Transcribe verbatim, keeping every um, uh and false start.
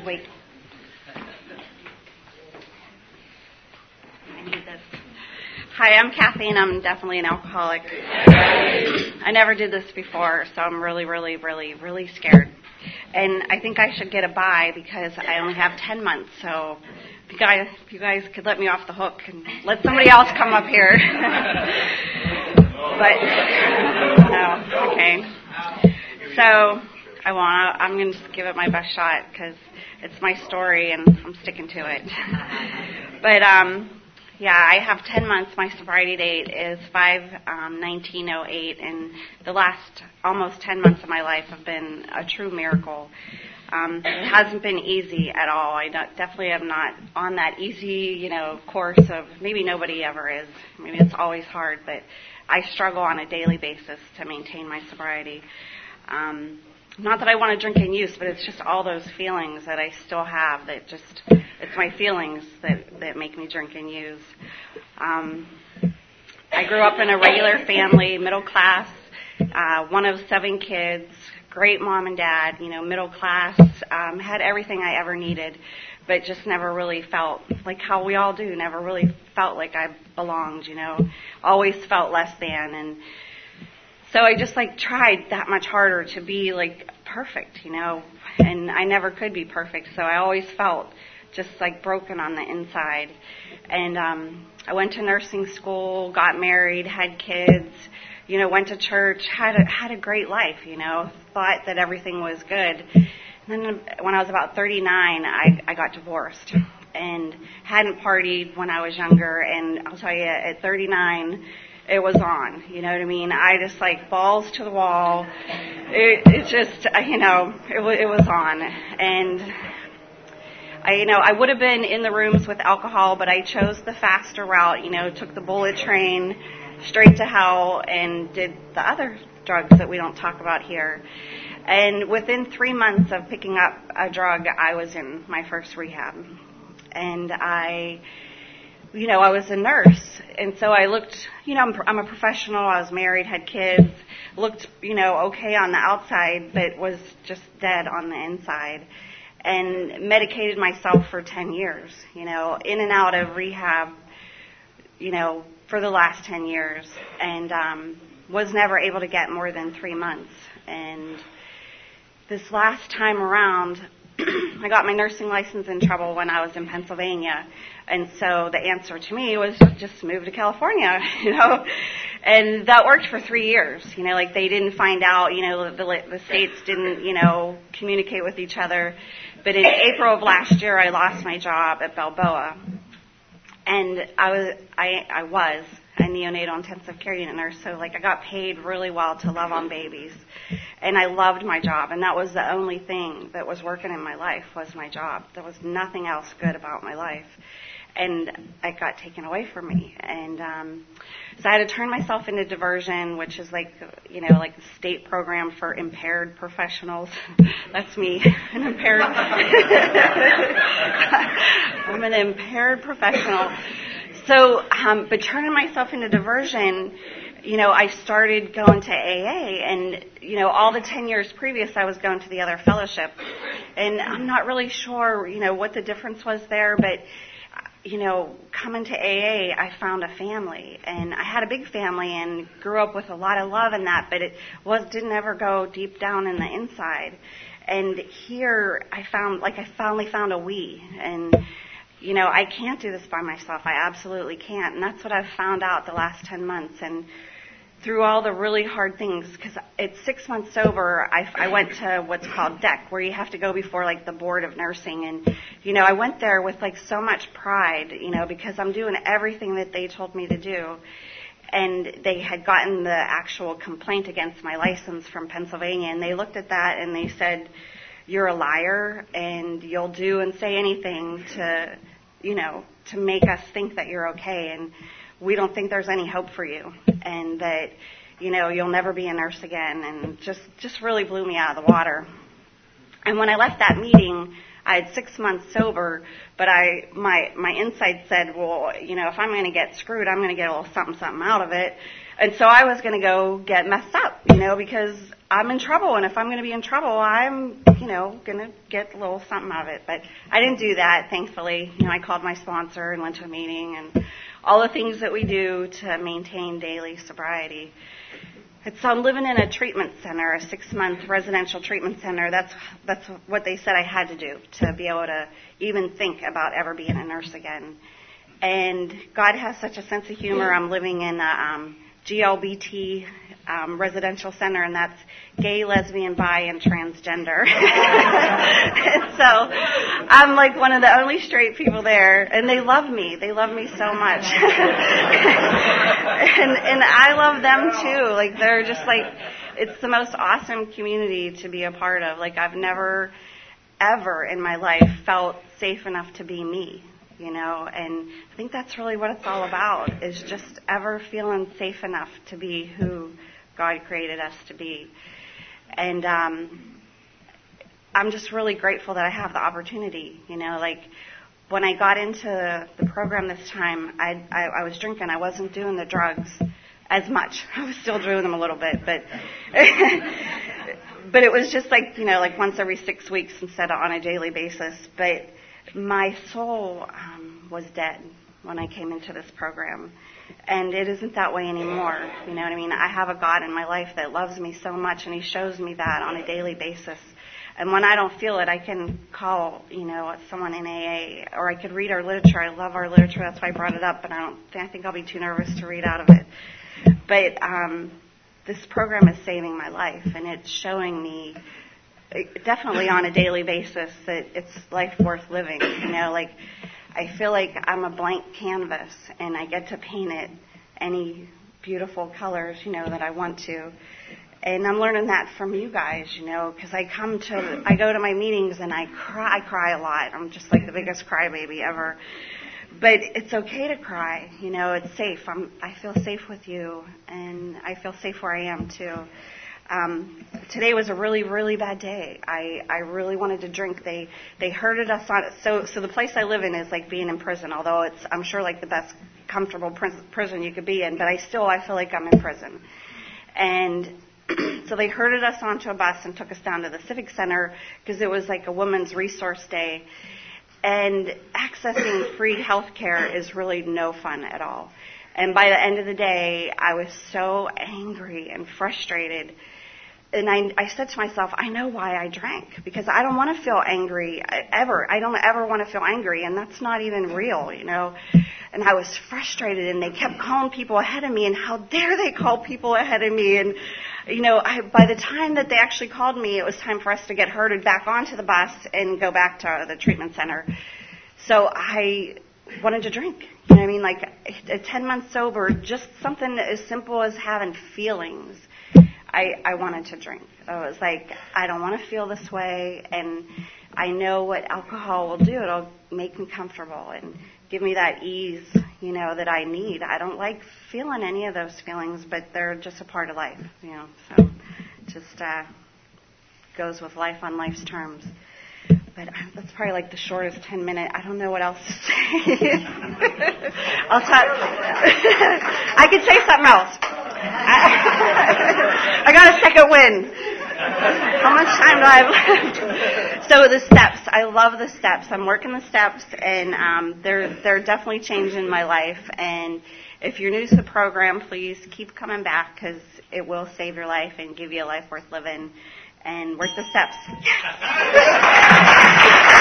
Oh, wait. I need this. Hi, I'm Kathy, and I'm definitely an alcoholic. I never did this before, so I'm really, really, really, really scared. And I think I should get a buy because I only have ten months, so if you guys, if you guys could let me off the hook and let somebody else come up here. But, no, okay. So, I want to, I'm going to just give it my best shot because it's my story and I'm sticking to it. But, um, yeah, I have ten months. My sobriety date is five nineteen oh eight, and the last almost ten months of my life have been a true miracle. Um, it hasn't been easy at all. I don't, definitely am not on that easy, you know, course of maybe nobody ever is. Maybe it's always hard, but I struggle on a daily basis to maintain my sobriety. Um, not that I want to drink and use, but it's just all those feelings that I still have that just, it's my feelings that, that make me drink and use. Um, I grew up in a regular family, middle class, uh, one of seven kids, great mom and dad, you know, middle class, um, had everything I ever needed, but just never really felt like how we all do, never really felt like I belonged, you know, always felt less than. And so I just like tried that much harder to be like perfect, you know, and I never could be perfect. So I always felt just like broken on the inside. And um, I went to nursing school, got married, had kids, you know, went to church, had a, had a great life, you know, thought that everything was good. And then when I was about thirty-nine, I, I got divorced and hadn't partied when I was younger. And I'll tell you, at thirty-nine, it was on, you know what I mean? I just like balls to the wall. It, it just, you know, it, w- it was on. And I, you know, I would have been in the rooms with alcohol, but I chose the faster route, you know, took the bullet train straight to hell and did the other drugs that we don't talk about here. And within three months of picking up a drug, I was in my first rehab. And I, you know, I was a nurse. And so I looked, you know, I'm, I'm a professional. I was married, had kids, looked, you know, okay on the outside, but was just dead on the inside. And medicated myself for ten years, you know, in and out of rehab, you know, for the last ten years. And um, was never able to get more than three months. And this last time around, I got my nursing license in trouble when I was in Pennsylvania. And so the answer to me was just move to California, you know. And that worked for three years. You know, like they didn't find out, you know, the, the states didn't, you know, communicate with each other. But in April of last year, I lost my job at Balboa. And I was, I, I was a neonatal intensive care unit nurse. So like I got paid really well to love on babies. And I loved my job. And that was the only thing that was working in my life was my job. There was nothing else good about my life. And it got taken away from me. And um, so I had to turn myself into diversion, which is like, you know, like the state program for impaired professionals. That's me, an impaired. I'm an impaired professional. So, um, but turning myself into diversion, you know, I started going to A A, and, you know, all the ten years previous I was going to the other fellowship. And I'm not really sure, you know, what the difference was there, but you know, coming to A A, I found a family, and I had a big family and grew up with a lot of love in that, but it was didn't ever go deep down in the inside. And here, I found, like, I finally found a we, and you know, I can't do this by myself. I absolutely can't, and that's what I've found out the last ten months. And through all the really hard things, because it's six months sober, I, I went to what's called D E C, where you have to go before, like, the board of nursing. And, you know, I went there with, like, so much pride, you know, because I'm doing everything that they told me to do. And they had gotten the actual complaint against my license from Pennsylvania, and they looked at that and they said, you're a liar, and you'll do and say anything to, you know, to make us think that you're okay. And we don't think there's any hope for you, and that, you know, you'll never be a nurse again, and just, just really blew me out of the water. And when I left that meeting, I had six months sober, but I, my, my insight said, well, you know, if I'm going to get screwed, I'm going to get a little something, something out of it. And so I was going to go get messed up, you know, because I'm in trouble, and if I'm going to be in trouble, I'm, you know, going to get a little something out of it. But I didn't do that, thankfully. You know, I called my sponsor and went to a meeting, and all the things that we do to maintain daily sobriety. It's I'm living in a treatment center, a six-month residential treatment center. That's that's what they said I had to do to be able to even think about ever being a nurse again. And God has such a sense of humor. I'm living in a um, G L B T um, residential center, and that's gay, lesbian, bi, and transgender. And so I'm like one of the only straight people there, and they love me. They love me so much. and and I love them too. Like, they're just like, it's the most awesome community to be a part of. Like, I've never, ever in my life felt safe enough to be me. You know, and I think that's really what it's all about, is just ever feeling safe enough to be who God created us to be. And um, I'm just really grateful that I have the opportunity. You know, like when I got into the program this time, I, I, I was drinking. I wasn't doing the drugs as much. I was still doing them a little bit, but but it was just like, you know, like once every six weeks instead of on a daily basis. But my soul um, was dead when I came into this program, and it isn't that way anymore. You know what I mean? I have a God in my life that loves me so much, and He shows me that on a daily basis. And when I don't feel it, I can call, you know, someone in A A, or I could read our literature. I love our literature. That's why I brought it up, but I don't. I think I'll be too nervous to read out of it. But um, this program is saving my life, and it's showing me, definitely on a daily basis, that it's life worth living. You know, like, I feel like I'm a blank canvas, and I get to paint it any beautiful colors, you know, that I want to. And I'm learning that from you guys, you know, because I come to, I go to my meetings and I cry, I cry a lot. I'm just like the biggest crybaby ever. But it's okay to cry, you know, it's safe. I'm, I feel safe with you, and I feel safe where I am too. Um, today was a really, really bad day. I, I really wanted to drink. They they herded us on. So so the place I live in is like being in prison, although it's, I'm sure, like the best comfortable prison, prison you could be in. But I still, I feel like I'm in prison. And so they herded us onto a bus and took us down to the Civic Center because it was like a women's resource day. And accessing free health care is really no fun at all. And by the end of the day, I was so angry and frustrated. And I, I said to myself, I know why I drank, because I don't want to feel angry ever. I don't ever want to feel angry, and that's not even real, you know. And I was frustrated, and they kept calling people ahead of me, and how dare they call people ahead of me. And, you know, I, by the time that they actually called me, it was time for us to get herded back onto the bus and go back to the treatment center. So I wanted to drink. You know what I mean? Like, a ten months sober, just something as simple as having feelings. I, I wanted to drink. I was like, I don't want to feel this way, and I know what alcohol will do. It'll make me comfortable and give me that ease, you know, that I need. I don't like feeling any of those feelings, but they're just a part of life, you know. So just uh, goes with life on life's terms. But that's probably like the shortest ten minute. I don't know what else to say. I'll talk. I could say something else. I, I got a second win. How much time do I have left? So the steps. I love the steps. I'm working the steps, and um, they're they're definitely changing my life. And if you're new to the program, please keep coming back, because it will save your life and give you a life worth living. And work the steps.